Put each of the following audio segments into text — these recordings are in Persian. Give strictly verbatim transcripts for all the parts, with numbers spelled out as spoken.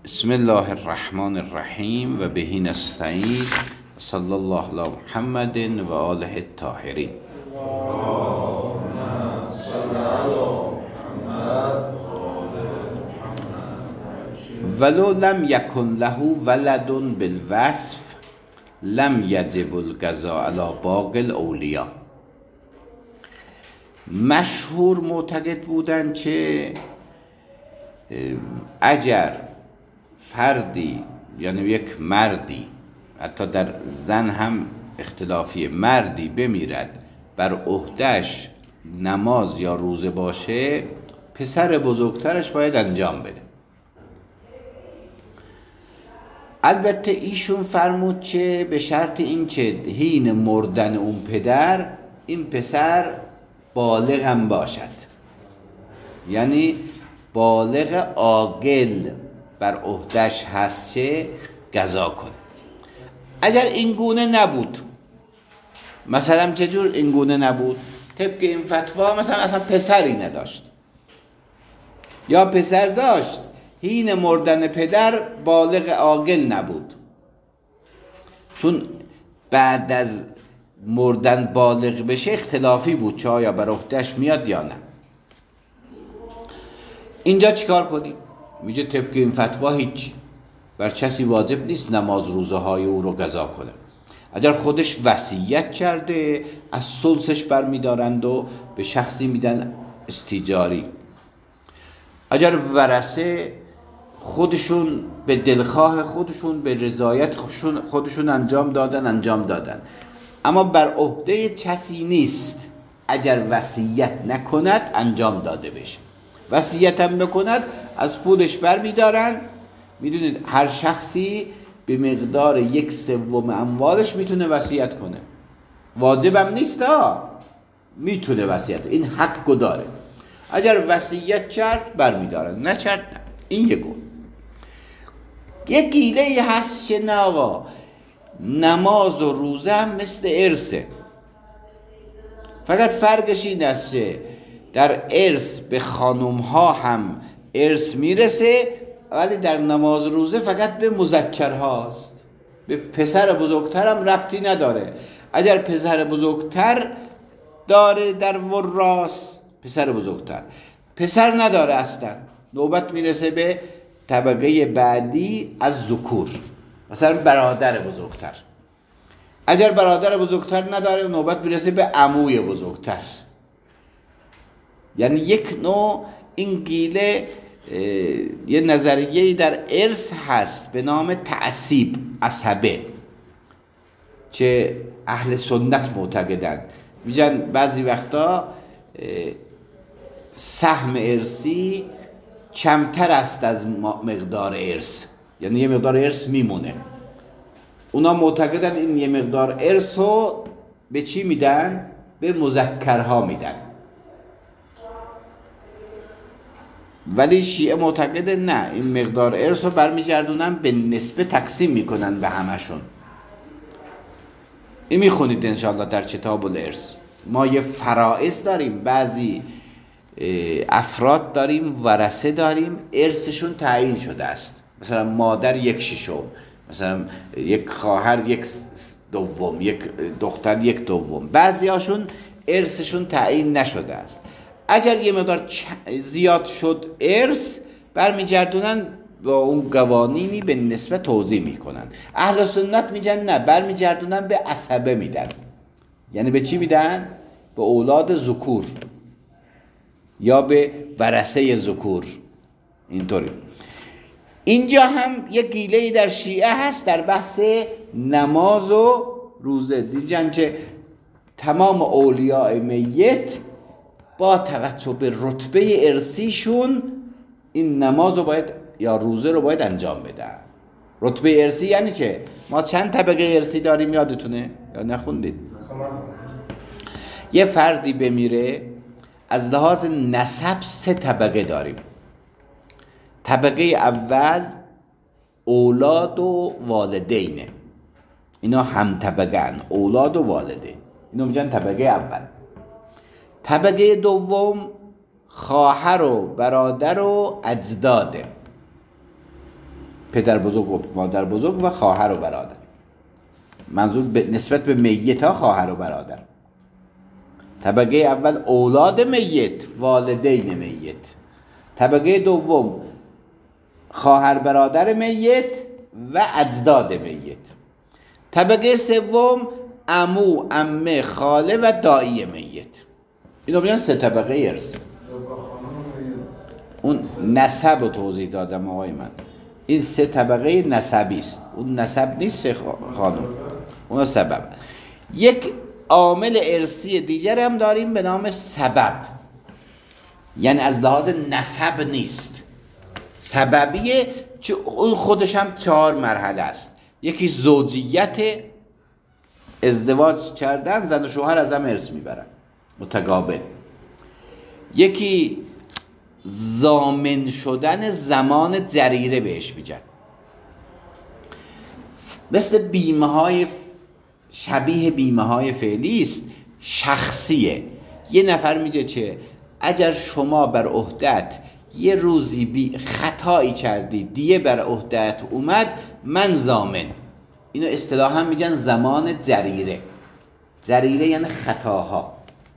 بسم الله الرحمن الرحیم و بهی نستعین صلی الله علی محمد و آله الطاهرین. ولو لم یکن له ولد بالوصف لم یجب القضاء علی باقی الاولیا. مشهور معتقد بودن که اگر فردی یعنی یک مردی، حتی در زن هم اختلافی، مردی بمیرد بر عهده‌اش نماز یا روزه باشه، پسر بزرگترش باید انجام بده. البته ایشون فرمود که به شرط این که حین مردن اون پدر این پسر بالغ هم باشد، یعنی بالغ عاقل بر عهده‌اش هست که قضا کنه. اگر این گونه نبود، مثلا چجور این گونه نبود؟ طبق این فتوا مثلا اصلا پسری نداشت یا پسر داشت، حین مردن پدر بالغ عاقل نبود، چون بعد از مردن بالغ بشه اختلافی بود چه آیا بر عهده‌اش میاد یا نه. اینجا چیکار کنیم؟ میگه طبق این فتوا هیچ، بر کسی واجب نیست نماز روزه های او رو قضا کنه. اگر خودش وصیت کرده از ثلثش برمیدارند و به شخصی میدن استیجاری. اگر ورثه خودشون به دلخواه خودشون به رضایت خودشون انجام دادن انجام دادن اما بر عهده کسی نیست اگر وصیت نکند انجام داده بشه. وصیت هم بکند از پولش برمیدارن. میدونید هر شخصی به مقدار یک سوم اموالش میتونه وصیت کنه، واجبم نیست ها، میتونه وصیت، این حقو داره. اگر وصیت کرد برمیدارن، نکرد نه. این یک گونه. یک گیله هست که نه آقا نماز و روزه هم مثل ارثه، فقط فرقش این است در ارث به خانم ها هم ارث میرسه ولی در نماز روزه فقط به مذکر هاست، به پسر بزرگتر هم ربطی نداره. اگر پسر بزرگتر داره در وراث، پسر بزرگتر، پسر نداره اصلا، نوبت میرسه به طبقه بعدی از ذکور، مثلا برادر بزرگتر. اگر برادر بزرگتر نداره نوبت میرسه به عموی بزرگتر. یعنی یک نوع این گیله یه نظریه‌ای در ارث هست به نام تعصیب، عصبه، که اهل سنت معتقدن. میگن بعضی وقتا سهم ارثی کمتر است از مقدار ارث، یعنی یه مقدار ارث میمونه. اونا معتقدن این یه مقدار ارث رو به چی میدن؟ به مذکرها میدن. ولی شیعه معتقد نه، این مقدار ارث رو برمیگردونن به نسبه تقسیم میکنن به همشون. این میخونید انشاءالله در کتاب الارث. ما یه فرائض داریم، بعضی افراد داریم، ورثه داریم، ارثشون تعیین شده است. مثلا مادر یک ششم، مثلا یک خواهر یک دوم، یک دختر یک دوم. بعضی هاشون ارثشون تعیین نشده است. اگر یه مقدار زیاد شد ارث، برمیگردونن با اون قوانینی به نسبت توزیع میکنن. اهل سنت میگن نه، برمیگردونن به عصبه میدن. یعنی به چی میدن؟ به اولاد ذکور یا به ورثه ذکور. اینطوری. اینجا هم یک گیله‌ای در شیعه هست در بحث نماز و روزه. دیدن که تمام اولیاء میت با توجه به رتبه ارثیشون این نماز رو باید یا روزه رو باید انجام بدن. رتبه ارثی یعنی چه؟ ما چند طبقه ارثی داریم یادتونه؟ یا نخوندید؟ یه فردی بمیره از لحاظ نسب سه طبقه داریم. طبقه اول اولاد و والدینه، اینا هم طبقه هن، اولاد و والدین، اینا میگن طبقه اول. طبقه دوم خواهر و برادر و اجداده. پدر بزرگ و مادر بزرگ و خواهر و برادر. منظور به نسبت به میت ها خواهر و برادر. طبقه اول اولاد میت، والدین میت. طبقه دوم خواهر برادر میت و اجداد میت. طبقه سوم عمو، عمه، خاله و دایی میت. اینا میگن سه طبقه ارث. اون نسب رو توضیح دادم آقای من. این سه طبقه نسبی است. اون نسب نیست خانم، اون سبب. یک عامل ارثی دیگر هم داریم به نام سبب، یعنی از لحاظ نسب نیست، سببیه، چه اون خودش هم چهار مرحله است. یکی زوجیت، ازدواج کردن، زن و شوهر از هم ارث میبرن متقابل. یکی ضامن شدن زمان جریره بهش میگن، مثل بیمه های شبیه بیمه های فعلی است، شخصیه. یه نفر میگه چه اگر شما بر عهدت یه روزی بی خطایی کردی، دیه بر عهدت اومد، من ضامن. اینو اصطلاحا میگن زمان جریره. جریره یعنی خطاها،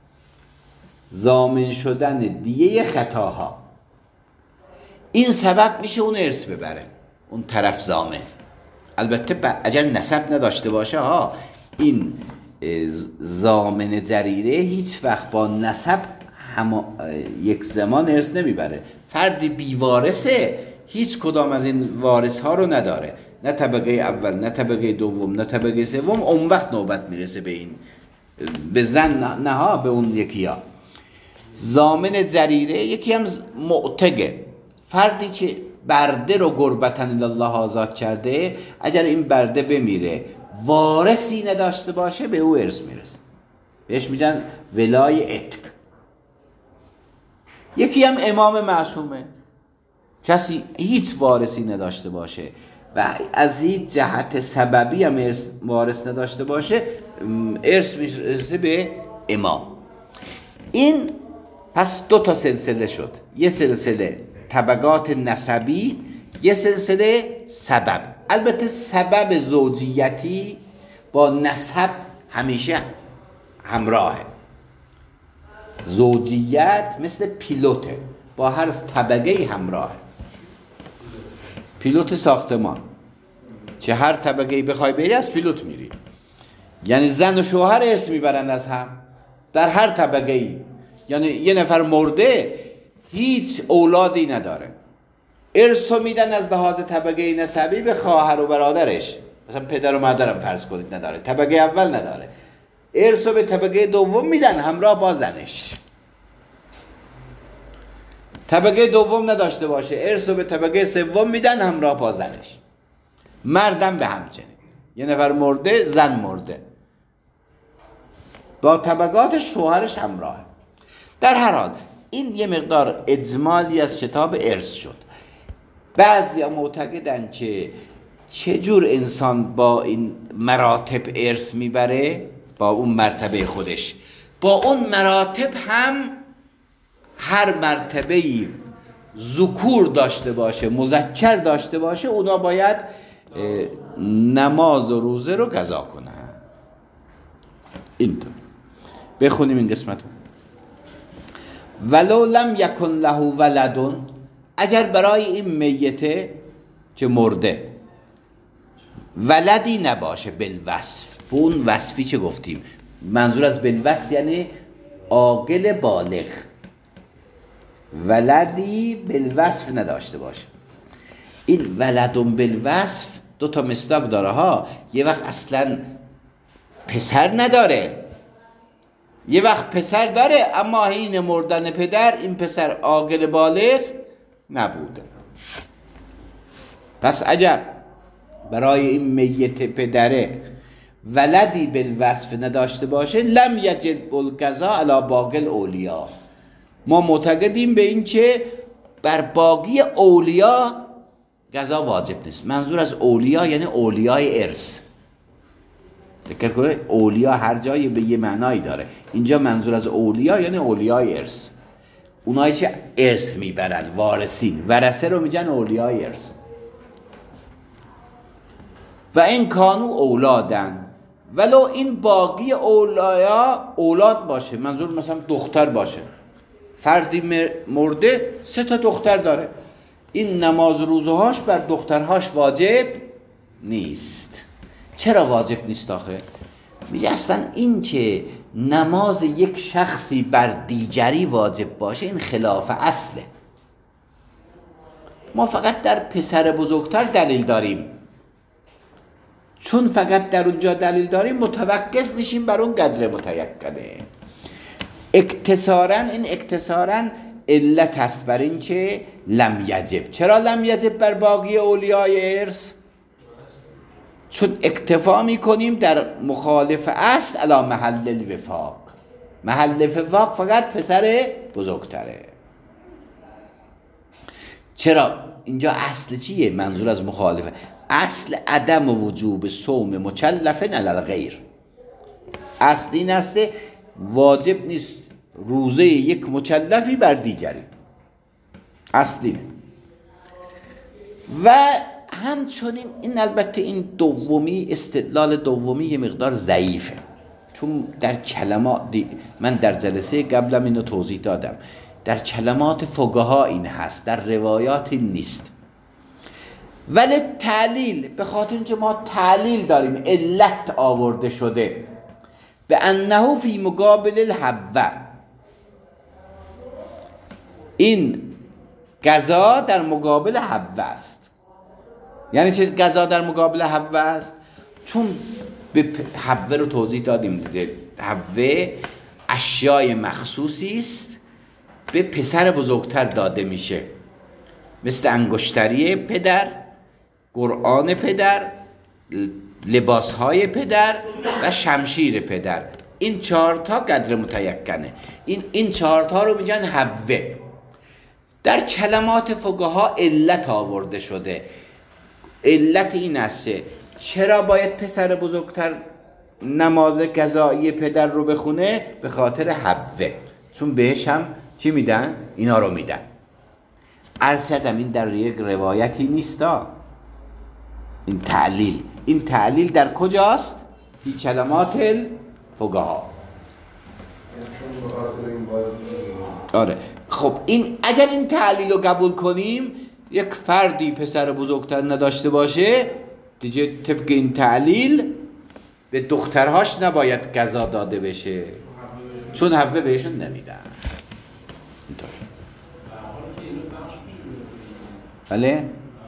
ضامن شدن دیه خطاها. این سبب میشه اون ارث ببره، اون طرف ضامن. البته اگر نسب نداشته باشه ها، این ضامن جریره هیچ وقت با نسب هم یک زمان ارث نمیبره. فردی بیوارثه، هیچ کدام از این وارث ها رو نداره، نه طبقه اول، نه طبقه دوم، نه طبقه سوم. اون وقت نوبت میرسه به این، به زن نه ها، به اون یکی ها. ضامن جریره یکی هم معتقه، فردی که برده رو قربتن الله آزاد کرده، اگر این برده بمیره وارثی نداشته باشه، به او ارث میرسه، بهش میگن ولای عتق. یکی هم امام معصومه، کسی هیچ وارثی نداشته باشه و از این جهت سببی هم ارث وارث نداشته باشه، ارث میرسه به امام. این پس دو تا سلسله شد، یه سلسله طبقات نسبی، یه سلسله سبب. البته سبب زوجیتی با نسب همیشه همراهه. زوجیت مثل پیلوته، با هر طبقه همراهه. پیلوت ساختمان، چه هر طبقه بخوای بری از پیلوت میری. یعنی زن و شوهر ارث میبرند از هم در هر طبقه ای. یعنی یه نفر مرده هیچ اولادی نداره، ارث رو میدن از لحاظ طبقه نسبی به خواهر و برادرش. مثلا پدر و مادرم فرض کنید نداره، طبقه اول نداره، ارث رو به طبقه دوم میدن همراه با زنش. طبقه دوم نداشته باشه، ارث رو به طبقه سوم میدن همراه با زنش. مردم به همچنین، یه نفر مرده، زن مرده، با طبقات شوهرش همراه. در هر حال این یه مقدار اجمالی از کتاب ارث شد. بعضیا معتقدن که چجور انسان با این مراتب ارث میبره، با اون مرتبه خودش. با اون مراتب هم هر مرتبه‌ای ذکور داشته باشه، مذکر داشته باشه، اونا باید نماز و روزه رو قضا کنن. اینطور بخونیم این قسمت رو. ولو لم یکن له ولدون، اگر برای این میته که مرده ولدی نباشه، بالوصف، به اون وصفی که گفتیم، منظور از بالوصف یعنی عاقل بالغ، ولدی بالوصف نداشته باشه. این ولدون بالوصف دو تا مصداق داره ها. یه وقت اصلا پسر نداره، یه وقت پسر داره اما حین مردن پدر این پسر عاقل بالغ نبوده. پس اگر برای این میت پدره ولدی بالوصف نداشته باشه، لم یجب القضاء علی باقی الاولیا، ما معتقدیم به این که بر باقی اولیا قضا واجب نیست. منظور از اولیا یعنی اولیای ارث. دقت کنید، اولیا هر جایی به یه معنایی داره. اینجا منظور از اولیا یعنی اولیای ارث، اونایی که ارث میبرن، وارثین. ورثه رو میگن اولیای ارث. و این کانو اولادن، ولو این باقی اولایا اولاد باشه، منظور مثلا دختر باشه، فردی مرده سه تا دختر داره، این نماز روزهاش بر دخترهاش واجب نیست. چرا واجب نیست آخه؟ میگه اصلا این که نماز یک شخصی بر دیگری واجب باشه این خلاف اصله. ما فقط در پسر بزرگتر دلیل داریم، چون فقط در اونجا دلیل داریم متوقف میشیم بر اون قدر متیقنه. اکتسارا این اکتسارا علت است بر این که لم یجب. چرا لم یجب بر باقی اولیای ارث؟ چون اکتفا میکنیم در مخالف اصل علی محل الوفاق. محل وفاق فقط پسر بزرگتره. چرا؟ اینجا اصل چیه؟ منظور از مخالفه اصل عدم وجوب صوم مکلف علی الغیر. اصل این است واجب نیست روزه یک مکلفی بر دیگری، اصلی. و همچنین این البته این دومی استدلال دومی یه مقدار ضعیفه، چون در کلمات من در جلسه قبلم اینو توضیح دادم، در کلمات فقها این هست، در روایات این نیست. ولی تعلیل، به خاطر اینکه ما تعلیل داریم، علت آورده شده به انه فی مقابل الحوه، این قضا در مقابل حوه است. یعنی چه قضا در مقابل حوه است؟ چون به حوه رو توضیح دادیم دیگه، حوه اشیای مخصوصی است به پسر بزرگتر داده میشه، مثل انگشتری پدر، قرآن پدر، لباسهای پدر و شمشیر پدر. این چهارتا قدر متیقنه. این این چهارتا رو میگن حوه. در کلمات فقها علت آورده شده. علت این است چرا باید پسر بزرگتر نماز قضایی پدر رو بخونه؟ به خاطر حوه، چون بهش هم چی میدن؟ اینا رو میدن. عرض کردم این در یک روایتی نیستا، این تعلیل این تعلیل در کجاست؟ فی کلمات الفقها. آره خب این اگر این تعلیل رو قبول کنیم، یک فردی پسر بزرگتر نداشته باشه دیگه طبق این تعلیل به دخترهاش نباید قضا داده بشه، چون حوه بهشون نمیدن. اینطور بله؟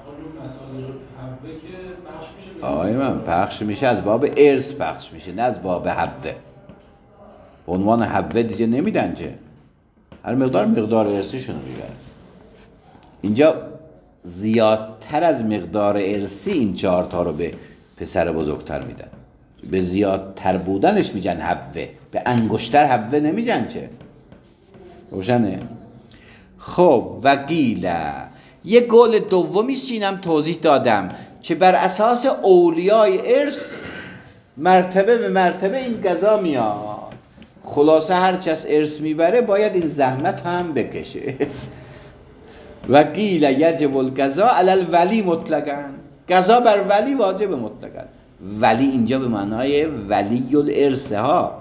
آقای من پخش میشه از باب ارث پخش میشه، نه از باب حوه. به عنوان حوه دیگه نمیدن چه، هر مقدار مقدار ارثیشون رو میبرن. اینجا زیادتر از مقدار ارثی این چهار تا رو به پسر بزرگتر میدن، به زیادتر بودنش میگن حوه، به انگشتر حوه نمیگن چه. روشنه؟ خب وگیله یه قول دومی سینم توضیح دادم که بر اساس اولیای ارث مرتبه به مرتبه این قضا میاد. خلاصه هر کس ارث میبره باید این زحمت هم بکشه. و قیل یجب القضا علی الولی مطلقاً، قضا بر ولی واجب مطلقاً. ولی اینجا به معنای ولی الارث ها،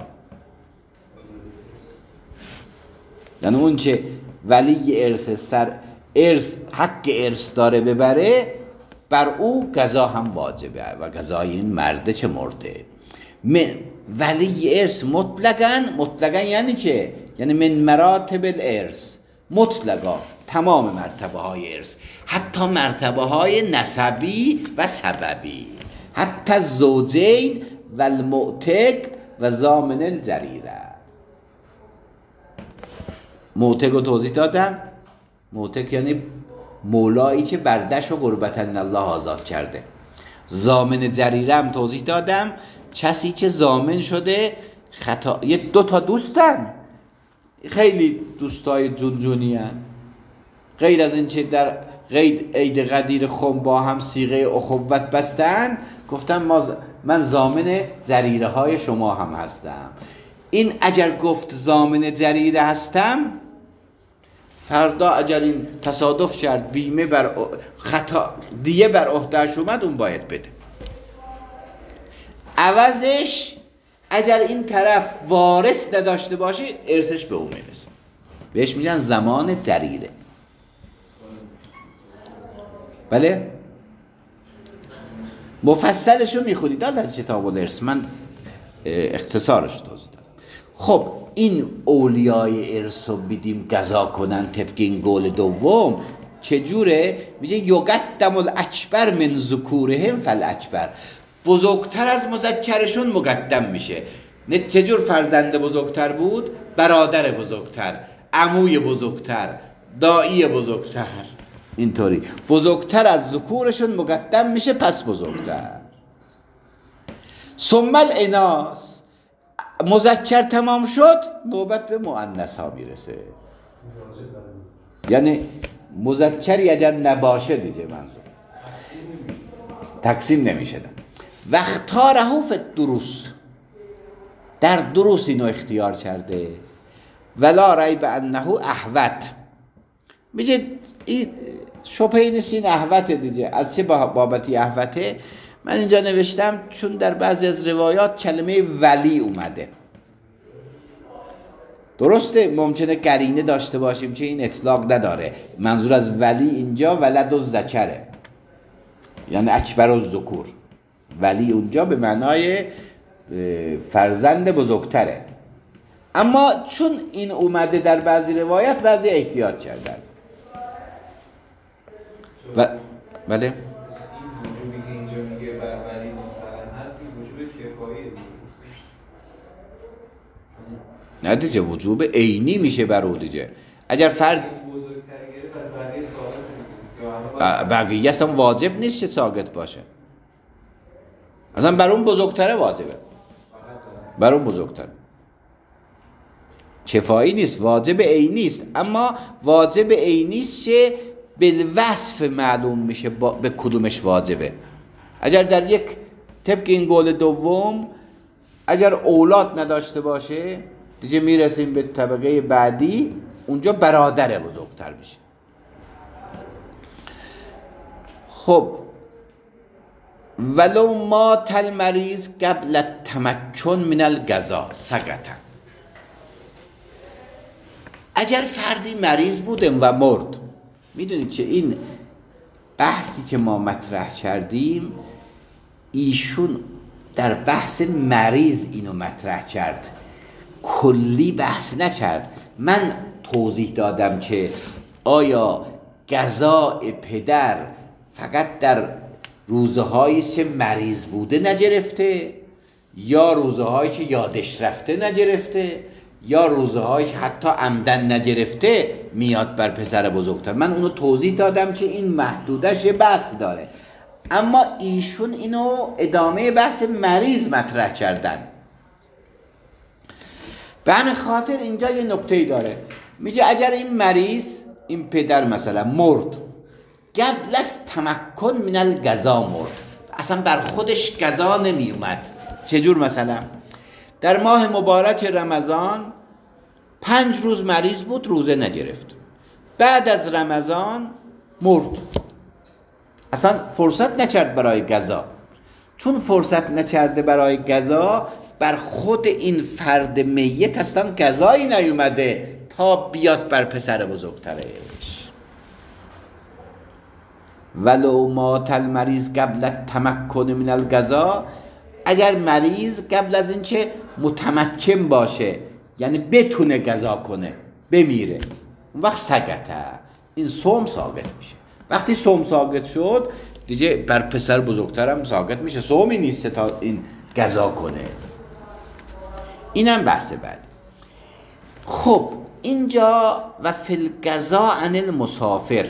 یعنی اون چه ولی ارث سر ارث حق ارث داره ببره، بر او قضا هم واجبه. و قضای این مرده چه مرده. من ولی ارث مطلقاً، مطلقاً یعنی چه؟ یعنی من مراتب الارث مطلقاً، تمام مرتبه های ارث، حتی مرتبه های نسبی و سببی، حتی زوجین و المعتق و ضامن الجریره. معتق رو توضیح دادم. معتق یعنی مولایی که بردش و قربت الله آزاد کرده. ضامن جریره هم توضیح دادم، کسی که ضامن شده خطا. یه دو تا دوستن، خیلی دوستای جونجونی هن. غیر از این چه در غیر عید قدیر خم با هم صیغه اخوت بستن، گفتم ما ز... من ضامن جریره های شما هم هستم. این اگر گفت ضامن جریره هستم، فردا اگر این تصادف شد بیمه بر خطا دیه بر عهده‌اش اومد، اون باید بده. عوضش اگر این طرف وارث نداشته باشه ارثش به اون میرسه، بهش میگن زمان ضریره. بله مفصلش رو میخونید در کتاب الارث، من اختصارش رو توضیح دادم. خب این اولیای ارث رو بیدیم قضا کنن طبق این قول دوم چجوره؟ میگه یقدم الاکبر من ذکورهم فالاکبر، بزرگتر از مذکرشون مقدم میشه. نه چجور فرزند بزرگتر بود؟ برادر بزرگتر، عموی بزرگتر، دایی بزرگتر، اینطوری بزرگتر از ذکورشون مقدم میشه، پس بزرگتر. ثم الاناث، مذکر تمام شد نوبت به مؤنث ها میرسه. یعنی مذکری اگر نباشه دیگه منظور تقسیم نمیشه. وقتاره فی الدروس، در دروس اینو اختیار کرده. ولا ریب انه احوط، میگه این شبهه نیست این احوطه دیگه. از چه بابتی احوطه؟ من اینجا نوشتم چون در بعضی از روایات کلمه ولی اومده. درسته ممکنه قرینه داشته باشیم که این اطلاق نداره. منظور از ولی اینجا ولد و ذکره، یعنی اکبر و ذکور. ولی اونجا به معنای فرزند بزرگتره. اما چون این اومده در بعضی روایت بعضی احتیاط کردن. و بله این وجوبی که اینجا میگه بر ولی مثلا هست، این وجوب کفاییه دیگه. نه دیگه وجوب عینی میشه بر او دیگه. اگر فرد بزرگتر گرفت از بقیه ثابت دیگه، بقیه اصلا واجب نیست که ثابت باشه، اصلا بر اون بزرگتره واجبه، بر اون بزرگتره، کفایی نیست، واجب عینی است. اما واجب عینی است که بالوصف معلوم میشه به کدومش واجبه. اگر در یک طبق این قول دوم اگر اولاد نداشته باشه دیگه میرسیم به طبقه بعدی، اونجا برادر بزرگتر میشه. خب ولو مات المریض قبل التمکن من القضا سقط، اگر فردی مریض بودم و مرد، میدونید چه این بحثی که ما مطرح کردیم ایشون در بحث مریض اینو مطرح کرد، کلی بحث نکرد. من توضیح دادم که آیا قضاء پدر فقط در روزه هایی که مریض بوده نگرفته، یا روزه هایی که یادش رفته نگرفته، یا روزه هایی که حتی عمدن نگرفته میاد بر پسر بزرگتر. من اونو توضیح دادم که این محدودش یه بحث داره، اما ایشون اینو ادامه بحث مریض مطرح کردن. به همین خاطر اینجا یه نکته‌ای داره، میگه اگر این مریض، این پدر مثلا مرد قبل از تمکن من القضا مرد، اصلا بر خودش قضا نمی اومد. چجور؟ مثلا در ماه مبارک رمضان پنج روز مریض بود، روزه نگرفت، بعد از رمضان مرد، اصلا فرصت نکرد برای قضا. چون فرصت نکرده برای قضا، بر خود این فرد میت اصلا قضایی نیومده تا بیاد بر پسر بزرگترش. ولو مات المریض قبل التمکن من القضا، اگر مریض قبل از اینکه متمکن باشه، یعنی بتونه قضا کنه، بمیره، اون وقت سقطه، این صوم ساقط میشه. وقتی صوم ساقط شد دیگه بر پسر بزرگترم ساقط میشه، صومی نیست تا این قضا کنه. اینم بحث بعد. خب اینجا و فی القضاء عن المسافر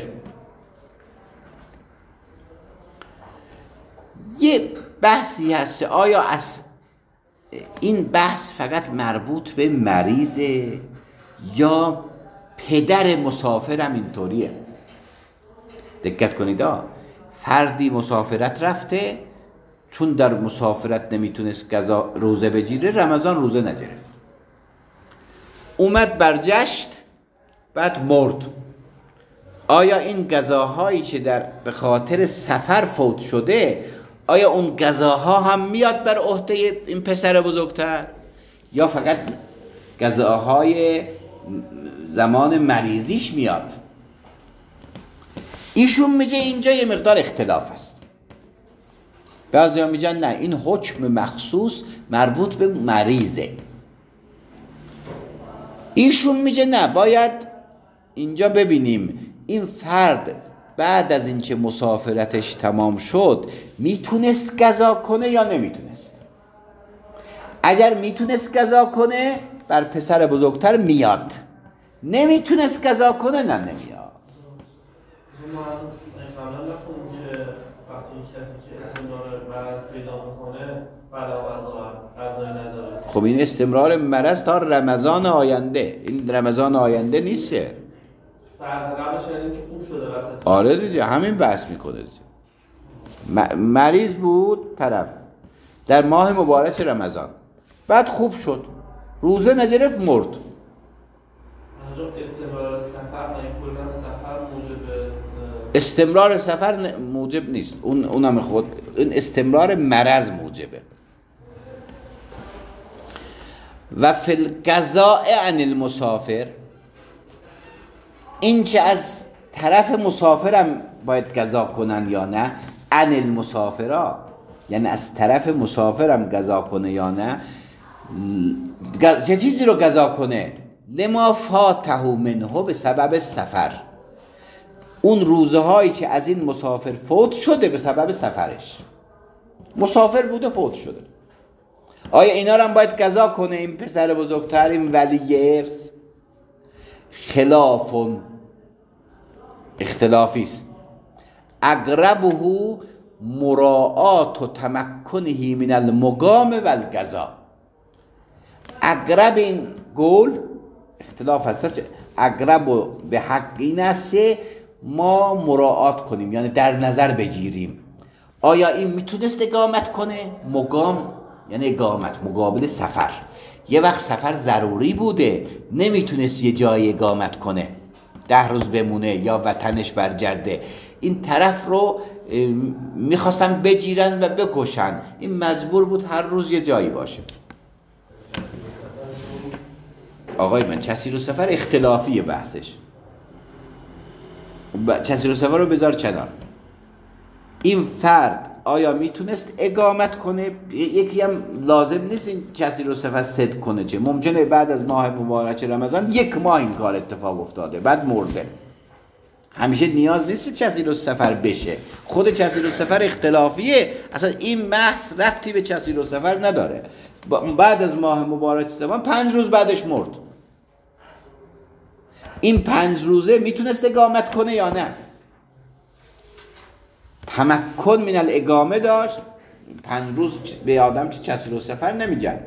یه بحثی هست، آیا از این بحث فقط مربوط به مریضه یا پدر مسافر هم اینطوریه؟ دقت کنید، فردی مسافرت رفته، چون در مسافرت نمیتونست قضا روزه بگیره، رمضان روزه نگرفت، اومد برگشت، بعد مرد. آیا این قضاهایی که در به خاطر سفر فوت شده آیا اون غذاها هم میاد بر عهده این پسر بزرگتر یا فقط غذاهای زمان مریضیش میاد؟ ایشون میگه اینجا یه مقدار اختلاف است. بعضی ها میگن نه، این حکم مخصوص مربوط به مریضه. ایشون میگه نه، باید اینجا ببینیم این فرد بعد از اینکه مسافرتش تمام شد میتونست قضا کنه یا نمیتونست. اگر میتونست قضا کنه بر پسر بزرگتر میاد، نمیتونست قضا کنه نه نمیاد. ما قبلا نخونیم که وقتی کسی که استمرار مرض پیدا میکنه بلا قضای نداره. خب این استمرار مرض تا رمضان آینده، این رمضان آینده نیسته. فرض قبلش یعنی که خوب شده وسط. آره دیگه، همین بحث میکنه دیگه. م- مریض بود طرف در ماه مبارک رمضان، بعد خوب شد، روزه نگرفت، مرد. استمرار سفر نه کلا سفر موجب استمرار سفر موجب نیست، اون اونم خود این استمرار مرض موجبه. و فی القضاء عن المسافر، این چه از طرف مسافرم باید قضا کنن یا نه، عن المسافرا یعنی از طرف مسافرم قضا کنه یا نه. چه چیزی رو قضا کنه؟ لما فاته منه، به سبب سفر، اون روزه هایی که از این مسافر فوت شده به سبب سفرش. مسافر بوده فوت شده، آیا اینا رو هم باید قضا کنه این پسر بزرگتر، این ولی ارث؟ خلاف، اختلافی است. اقربه مراعات و تمکنه من المقام و القضا. اقرب این قول اختلاف هست، اقرب به حق این است ما مراعات کنیم، یعنی در نظر بگیریم آیا این میتونست اقامت کنه. مقام یعنی اقامت مقابل سفر. یه وقت سفر ضروری بوده، نمیتونست یه جای اقامت کنه، ده روز بمونه یا وطنش برگرده، این طرف رو میخواستن بگیرن و بکشن، این مجبور بود هر روز یه جایی باشه. آقای من چسی رو سفر اختلافیه بحثش، چسی رو سفر رو بذار کنار. این فرد آیا میتونست اقامت کنه؟ یکی هم لازم نیست این چسی رو سفر صدق کنه، چه ممکنه بعد از ماه مبارک رمضان یک ماه این کار اتفاق افتاده بعد مرده. همیشه نیاز نیست چسی رو سفر بشه، خود چسی رو سفر اختلافیه، اصلا این بحث ربطی به چسی رو سفر نداره. بعد از ماه مبارک رمضان پنج روز بعدش مرد، این پنج روزه میتونست اقامت کنه یا نه؟ تمکن من الاقامه داشت، پنج روز به آدم که چسی رو سفر نمیگن.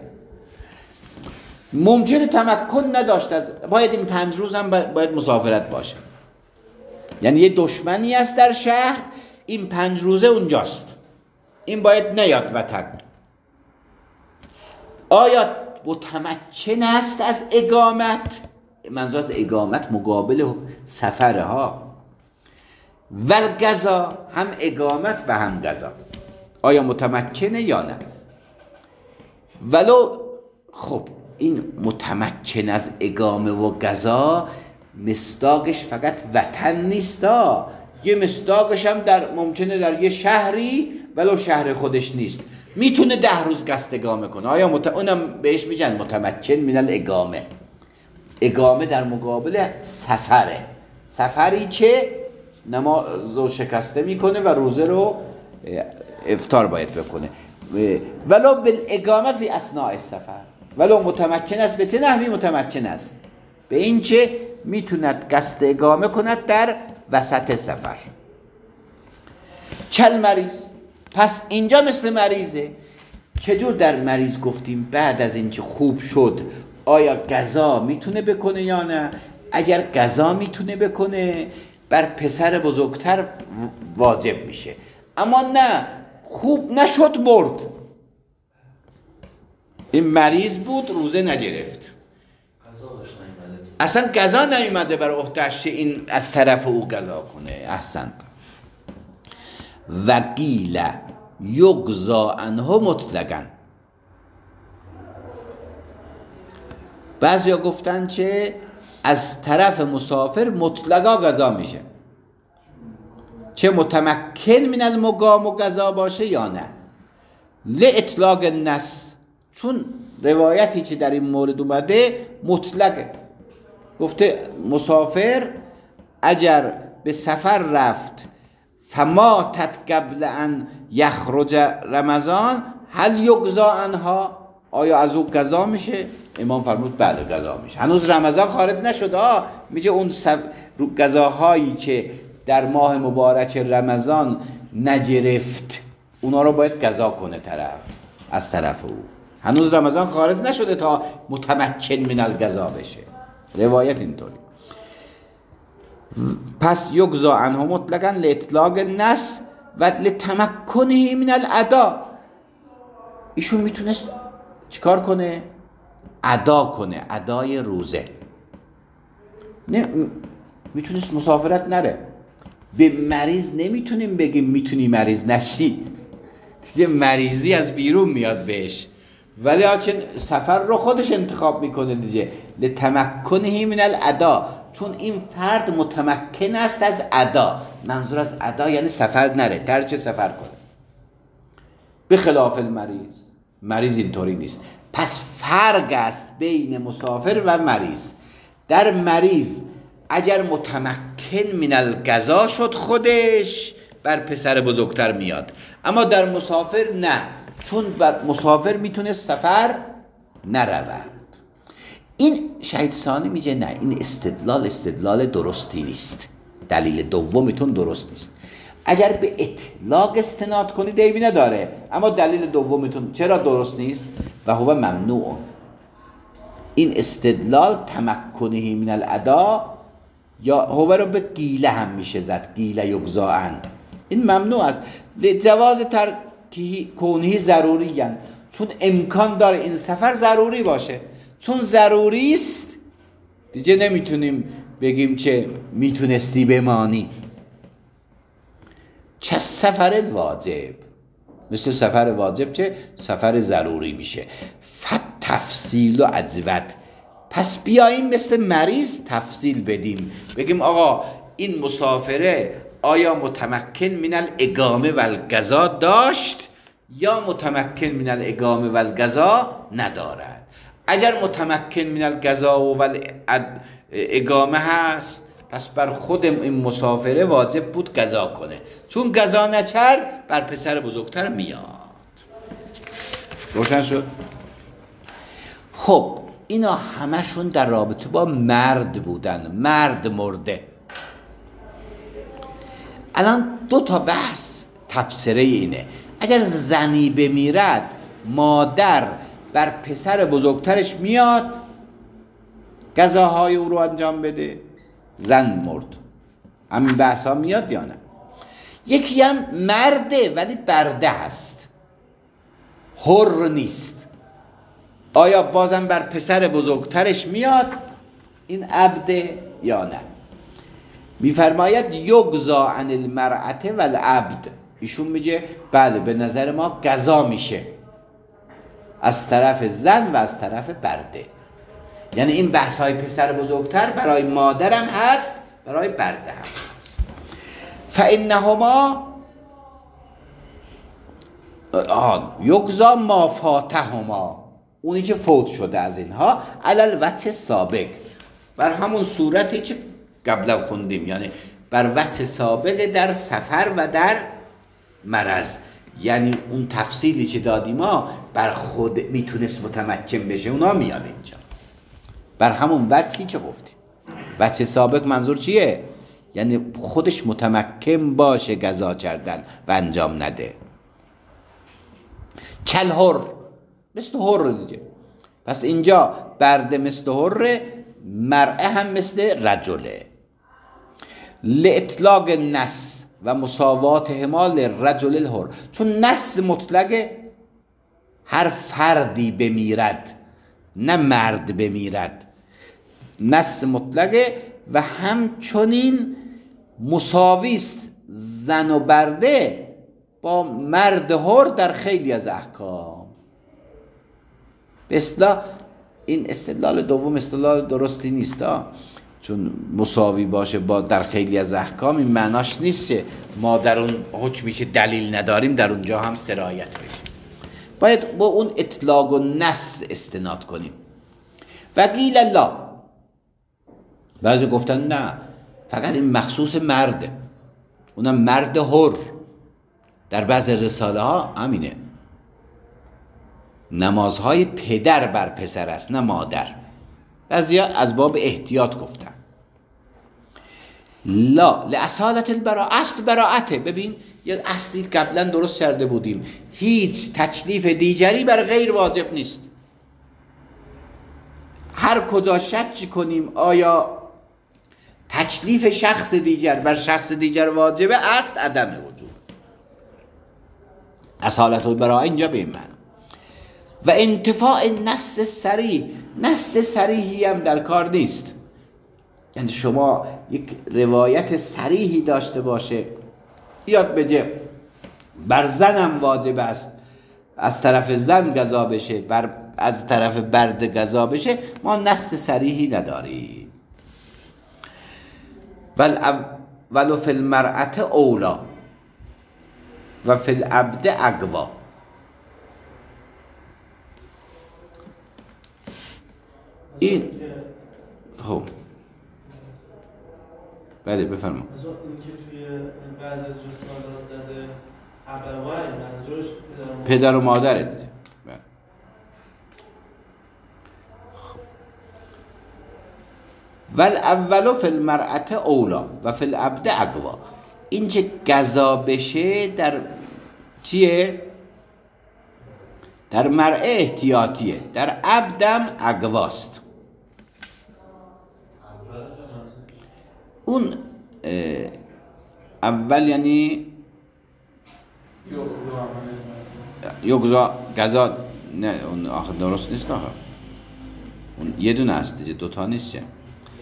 ممکنه تمکن نداشت، از باید این پنج روز هم باید مسافرت باشه، یعنی یه دشمنی است در شهر، این پنج روزه اونجاست، این باید نیاد وطن. آیا متمکن است از اقامت؟ منظور از اقامت مقابل سفره ها. و القضا، هم اقامت و هم قضا، آیا متمکنه یا نه؟ ولو خب این متمکن از اقامه و قضا مصداقش فقط وطن نیستا، یه مصداقش هم در ممکنه در یه شهری ولو شهر خودش نیست، میتونه ده روز قصد اقامه کنه. آیا مت... اونم بهش میگن متمکن من الاقامه. اقامه در مقابل سفره، سفری که نماز رو شکسته میکنه و روزه رو افطار باید بکنه. ولو بالاقامه فی اثناء السفر، ولو متمکن است. به چه نحوی متمکن است؟ به این که میتوند قصد اقامه کند در وسط سفر. چل مریض، پس اینجا مثل مریضه. چجور در مریض گفتیم بعد از اینکه خوب شد آیا قضا میتونه بکنه یا نه؟ اگر قضا میتونه بکنه بر پسر بزرگتر واجب میشه، اما نه خوب نشد مرد، این مریض بود روزه نگرفت، اصلا قضا نیومده بر عهده‌اش این از طرف او قضا کنه. احسنت. وقیل یگزا عنه مطلقاً. بعضیا گفتن که از طرف مسافر مطلقا قضا میشه، چه متمکن من المقام و قضا باشه یا نه. لاطلاق النص، چون روایتی که در این مورد اومده مطلقه، گفته مسافر اگر به سفر رفت فماتت قبل ان یخرج رمضان هل یگزا عنها، آیا از او قضا میشه؟ امام فرمود بله قضا میشه. هنوز رمضان خارج نشد، آه میگه اون سف... قضاهایی که در ماه مبارک رمضان نگرفت اونا رو باید قضا کنه طرف از طرف او. هنوز رمضان خارج نشده تا متمکن من القضا بشه. روایت اینطوری. پس یگزا عنه مطلقاً لاطلاق النص و لتمکنه من الادا. ایشون میتونست چیکار کنه؟ ادا کنه، ادای روزه. نه میتونست مسافرت نره. به مریض نمیتونیم بگیم میتونی مریض نشی، دیگه مریضی از بیرون میاد بهش، ولی آچن سفر رو خودش انتخاب میکنه دیگه. لتمکنه من الادا، چون این فرد متمکن است از ادا. منظور از ادا یعنی سفر نره، ترک سفر کنه. به خلاف المریض، مریض اینطوری نیست. پس فرق است بین مسافر و مریض. در مریض اگر متمکن من القضا شد خودش بر پسر بزرگتر میاد، اما در مسافر نه، چون بر مسافر میتونه سفر نرود. این شهید ثانی میگه نه، این استدلال استدلال درستی نیست، دلیل دومتون درست نیست. اگر به اطلاق استناد کنید عیبی نداره، اما دلیل دومتون چرا درست نیست؟ و هو ممنوع. این استدلال تمکنه من الادا یا هو رو به گیله هم میشه زد، گیله یگزا عنه، این ممنوع است. جواز ترکی کونهی ضروری هن. چون امکان داره این سفر ضروری باشه، چون ضروری است دیگه نمیتونیم بگیم چه میتونستی بمانی. چه سفر الواجب، مثل سفر واجب چه سفر ضروری میشه. فتفصیل و اجود، پس بیاییم مثل مریض تفصیل بدیم، بگیم آقا این مسافره آیا متمکن من الاقامه و القضا داشت یا متمکن من الاقامه و القضا ندارد. اگر متمکن من القضا و الاقامه هست پس بر خود این مسافره واجب بود قضا کنه، چون قضا نکرد بر پسر بزرگتر میاد. روشن شد؟ خب اینا همشون در رابطه با مرد بودن، مرد مرده. الان دو تا بحث تبصره اینه. اگر زنی بمیرد مادر بر پسر بزرگترش میاد قضاهای او رو انجام بده، زن مرد، همین بحث ها میاد یا نه؟ یکی هم مرده ولی برده هست، حر نیست، آیا بازم بر پسر بزرگترش میاد این عبده یا نه؟ میفرماید یگزا عن المرأة و العبد. ایشون میگه بله به نظر ما قضا میشه از طرف زن و از طرف برده. یعنی این بحث های پسر بزرگتر برای مادرم هست، برای برده هم هست. فانهما یگزا ما فاتهما، اونی که فوت شده از اینها، علی الوجه سابق، بر همون صورتی که قبلا خوندیم، یعنی بر وجه سابق در سفر و در مرض. یعنی اون تفصیلی که دادیم ما بر خود میتونست متمکن بشه، اونا میاد اینجا بر همون وجهی که گفتیم. وجه سابق منظور چیه؟ یعنی خودش متمکن باشه قضا کردن و انجام نده. کل حر، مثل حر دیگه. پس اینجا برده مثل حر، مرأه هم مثل رجله. لاطلاق النص و مساوات همال رجل الحر، چون نص مطلقه هر فردی بمیرد نه مرد بمیرد، نص مطلقه و همچنین مساویست زن و برده با مرد حر در خیلی از احکام. به اصطلاح این استدلال دوم استدلال درستی نیست ها. چون مساوی باشه با در خیلی از احکام این معناش نیست که ما در اون حکمی که دلیل نداریم در اونجا هم سرایت بشه. باید با اون اطلاق و نص استناد کنیم. و قیل الله، بعضی گفتن نه فقط این مخصوص مرده، اونم مرد حر. در بعض رساله ها همینه، نمازهای پدر بر پسر است نه مادر. بعضیا از باب احتیاط گفتن. لا لاصالت البراء، اصل براعته. ببین یه اصلی قبلا درست کرده بودیم، هیچ تکلیف دیگری بر غیر واجب نیست. هر کجا شک کنیم آیا تکلیف شخص دیگر بر شخص دیگر واجبه، اصل عدم وجود. اصالت البراء اینجا به این معنی. و انتفاع نص صریح، نص صریحی هم در کار نیست. یعنی شما یک روایت صریحی داشته باشه بیاد بگه بر زنم واجب است، از طرف زن قضا بشه، بر از طرف برد قضا بشه، ما نص صریحی نداریم. ولو فی المرأة اولا و فی العبد اقوا. این خب بله بفرما. این که توی بعضی از رسالات داده ابوین، منظورش پدر و مادره دیگه. والاول فی المرأة اولا و فی العبد اقوا. این چه قضا بشه در چیه؟ در مرأة احتیاطیه، در عبدم اقواست. اون اول یعنی یوگزا قضا، نه اون آخر درست نیست آخر. اون یه دونه هست دیگه، دوتا نیست چه؟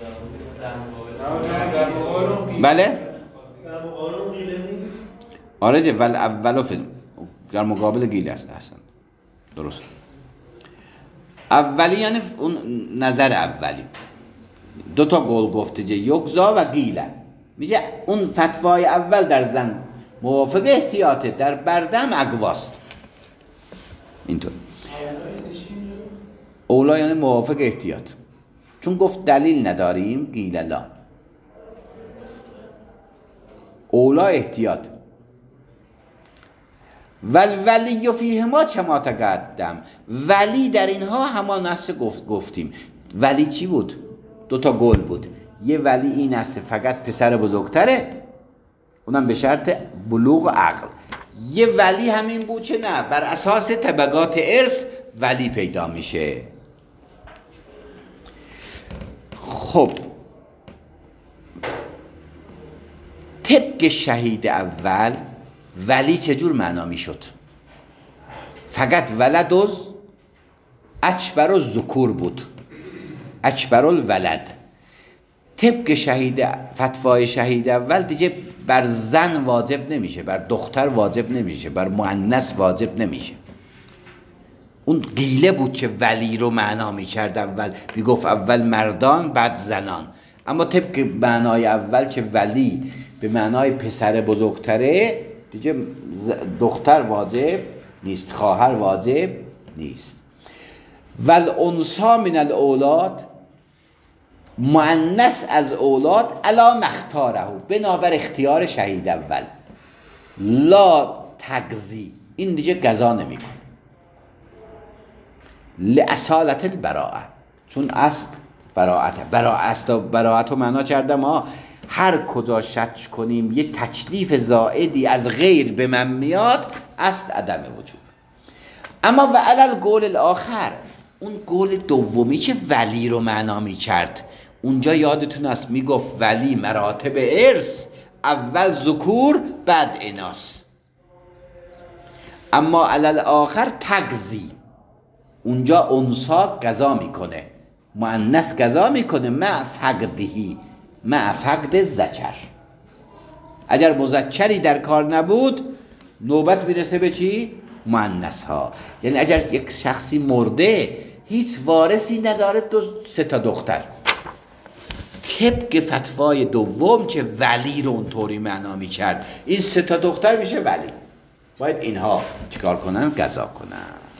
بله؟ آره جه ول اولو فیلم در مقابل گیله است اصلا. درست. اولی یعنی اون نظر اولی. دو تا قول گفته جه، یگزا و گیله. میگه اون فتوای اول در زن موافق احتیاطه، در بردم اقواست. اینطور. اولا یعنی موافق احتیاط، چون گفت دلیل نداریم گیله لا. اولا احتیاط. والولی فیهما کما تقدم، ولی در اینها همان نص گفت گفتیم. ولی چی بود؟ دو تا قول بود. یه ولی این است فقط پسر بزرگتره، اونم به شرط بلوغ و عقل. یه ولی همین بود که نه، بر اساس طبقات ارث ولی پیدا میشه. خب طبق شهید اول ولی چجور معنا میشد؟ فقط ولدوز اکبر و ذکور بود، اکبر الولد. طبق شهید فتوای شهید اول دیگه بر زن واجب نمیشه، بر دختر واجب نمیشه، بر مؤنث واجب نمیشه. اون قیله بود که ولی رو معنا میکرد، اول میگفت اول مردان بعد زنان. اما طبق معنای اول که ولی به معنای پسر بزرگتره، دیگه دختر واجب نیست، خواهر واجب نیست. والانثی من الاولاد، مؤنث از اولاد، علی مختاره، بنابر اختیار شهید اول. لا تقضی، این دیگه قضا نمیکنه. لاصالت البراءه، چون اصل براعته. براعت براعت رو معنا کردم ها، هر کجا شک کنیم یه تکلیف زائدی از غیر به من میاد، اصل عدم وجود. اما و علی القول الاخر، اون قول دومی که ولی رو معنا میکرد، اونجا یادتون است میگفت ولی مراتب ارث، اول ذکور بعد اناث. اما علی الاخر تقضی، اونجا انثا قضا میکنه، مؤنث قضا میکنه، مع فقدهی، مع فقد ذکر. اگر مذکری در کار نبود نوبت میرسه به چی؟ مؤنث ها. یعنی اگر یک شخصی مرده هیچ وارثی نداره دو سه تا دختر، طبق فتوای دوم که ولی رو اونطوری معنا میکرد، این سه تا دختر میشه ولی، باید اینها چیکار کنن؟ قضا کنن.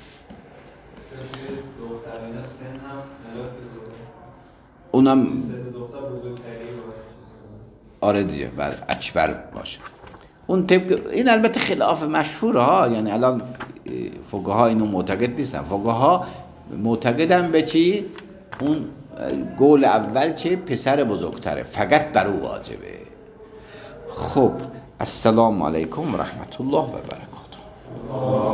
دختران سن هم نلات بزرگ اونم سه تا دختر بزرگتری باید. آره دیگه، بله اکبر باشه. اون طبق این البته خلاف مشهوره ها، یعنی الان فقها اینو معتقد نیستن. فقها معتقدن به چی؟ اون قول اول که پسر بزرگتره فقط بر او واجبه. خب السلام علیکم و رحمت الله و برکاته.